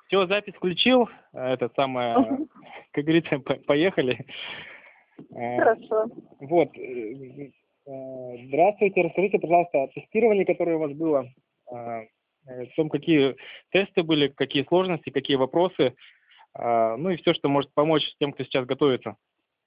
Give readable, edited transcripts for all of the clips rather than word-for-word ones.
Все, запись включил. Это самое, как говорится, поехали. Хорошо. Вот. Здравствуйте. Расскажите, пожалуйста, о тестировании, которое у вас было. О том, какие тесты были, какие сложности, какие вопросы. Ну и все, что может помочь тем, кто сейчас готовится.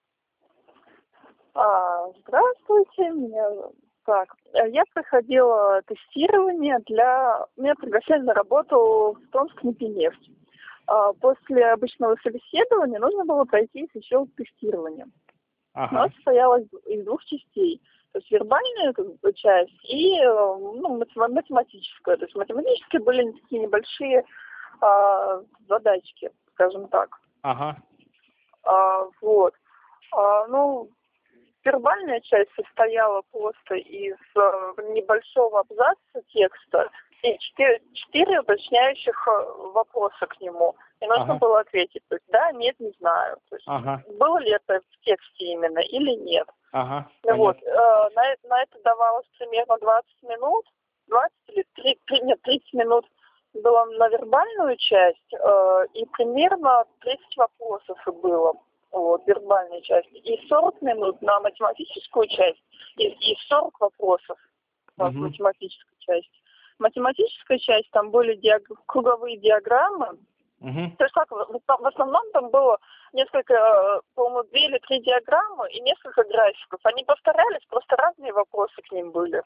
Здравствуйте. Я проходила тестирование меня пригласили на работу в Томскнефть. После обычного собеседования нужно было пройти еще тестирование. Ага. Оно состоялось из двух частей. То есть вербальная часть и математическая. То есть математические были такие небольшие задачки, скажем так. Ага. Вербальная часть состояла просто из небольшого абзаца текста и 4 уточняющих вопроса к нему. И нужно было ответить, то есть да, нет, не знаю. То есть было ли это в тексте именно или нет. На это давалось примерно 20 минут, 20 или 30 минут было на вербальную часть, и примерно 30 вопросов и было. Вербальной части. И 40 минут на математическую часть, и 40 вопросов в математической части. Математическая часть, там были круговые диаграммы. То есть как в основном там было несколько, по-моему, 2 или 3 диаграммы и несколько графиков. Они повторялись, просто разные вопросы к ним были.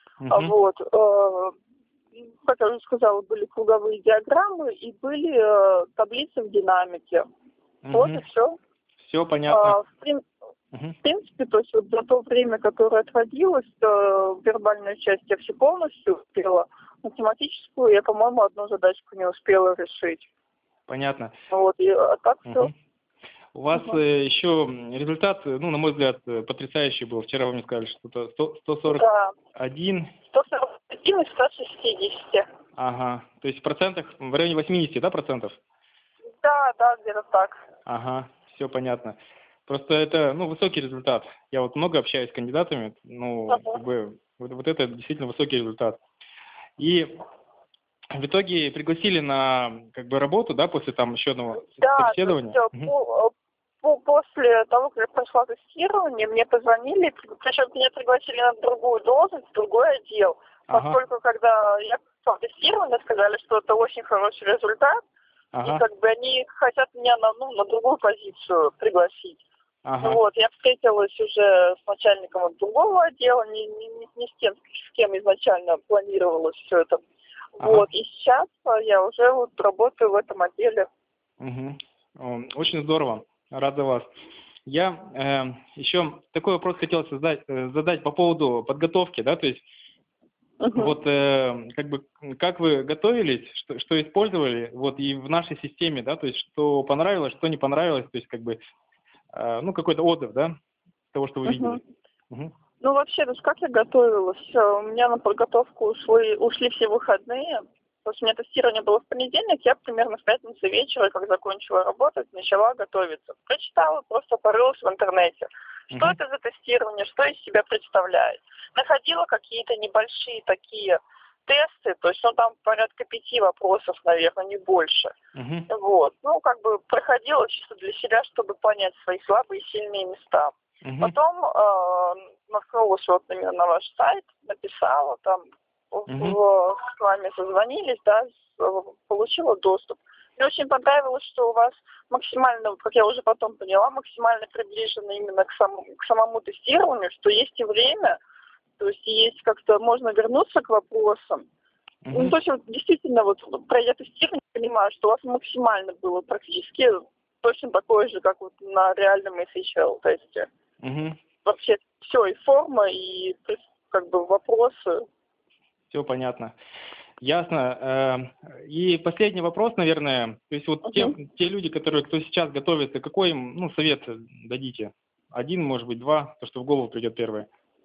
Как я уже сказала, были круговые диаграммы и были таблицы в динамике. Вот и все. Все понятно. В принципе, то есть за то время, которое отводилось, вербальную часть я все полностью успела. Математическую я, по-моему, одну задачку не успела решить. Понятно. Так все. У вас еще результат, на мой взгляд, потрясающий был. Вчера вы мне сказали, что 141. 141 из 160. Ага. То есть в процентах в районе 80, да, процентов? Да, где-то так. Ага. Все понятно. Просто это, высокий результат. Я много общаюсь с кандидатами, вот это действительно высокий результат. И в итоге пригласили на работу, да, после еще одного собеседования? После того, как я прошла тестирование, мне позвонили, причем меня пригласили на другую должность, в другой отдел. Поскольку, когда я прошла тестирование, сказали, что это очень хороший результат, и они хотят меня на другую позицию пригласить. Я встретилась уже с начальником другого отдела, не с тем, с кем изначально планировалось все это. И сейчас я уже работаю в этом отделе. Очень здорово, рад за вас. Я еще такой вопрос хотел задать по поводу подготовки, да, то есть как вы готовились, что использовали, и в нашей системе, да, то есть что понравилось, что не понравилось, то есть какой-то отзыв, да, того, что вы видели. Вообще, то есть как я готовилась? У меня на подготовку ушли все выходные. То есть у меня тестирование было в понедельник, я примерно в пятницу вечера, как закончила работать, начала готовиться. Прочитала, просто порылась в интернете. Что это за тестирование, что из себя представляет. Находила какие-то небольшие такие тесты, то есть там порядка 5 вопросов, наверное, не больше. Проходила чисто для себя, чтобы понять свои слабые и сильные места. Потом наткнулась именно на ваш сайт, написала там, с вами созвонились, да, получила доступ. Мне очень понравилось, что у вас максимально, как я уже потом поняла, максимально приближено именно к самому тестированию, что есть и время, то есть есть как-то можно вернуться к вопросам. То есть действительно, пройдя тестирование, понимаю, что у вас максимально было практически точно такое же, как на реальном SHL тесте. Вообще все, и форма, и вопросы. Все понятно. Ясно. И последний вопрос, наверное. То есть те люди, кто сейчас готовится, какой им совет дадите? 1, может быть, 2, то, что в голову придет первое.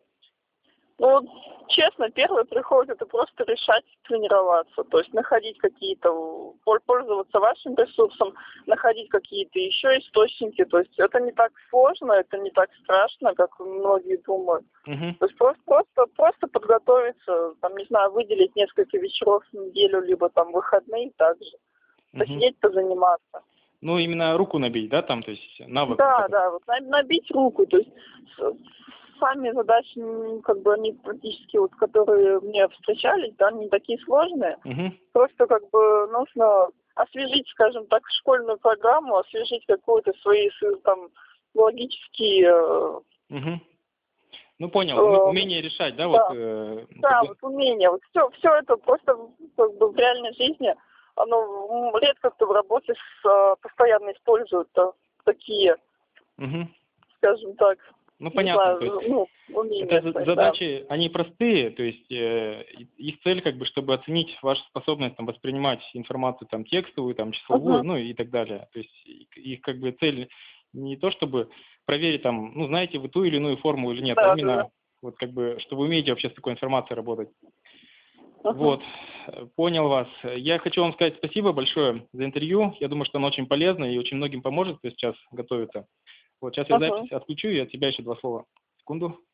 Честно, первое приходит это просто решать тренироваться, то есть находить какие-то, пользоваться вашим ресурсом, находить какие-то еще источники, то есть это не так сложно, это не так страшно, как многие думают. То есть просто подготовиться, выделить несколько вечеров в неделю, либо выходные также. посидеть, позаниматься. Ну, именно руку набить, да, там, то есть навык? Да, да, вот набить руку, то есть сами задачи, как бы, они практически, вот, которые мне встречались, да, не такие сложные. Просто, как бы, нужно освежить, скажем так, школьную программу, освежить какую-то свои, там, логические... Ну, понял, умение решать, да? Да, вот, да, вот умение. Вот все это просто, как бы, в реальной жизни, оно редко кто в работе постоянно использует такие, скажем так, ну, понятно. знаю, То есть, умения. это задачи, они простые, то есть их цель, как бы, чтобы оценить вашу способность там, воспринимать информацию там, текстовую, там, числовую, ну и так далее. То есть их, как бы, цель не то, чтобы проверить, там, ну, знаете вы ту или иную форму или нет, а именно, вот, как бы, что вы умеете вообще с такой информацией работать. Вот, понял вас. Я хочу вам сказать спасибо большое за интервью. Я думаю, что оно очень полезно и очень многим поможет, кто сейчас готовится. Вот, сейчас я запись отключу, и от тебя еще 2 слова. Секунду.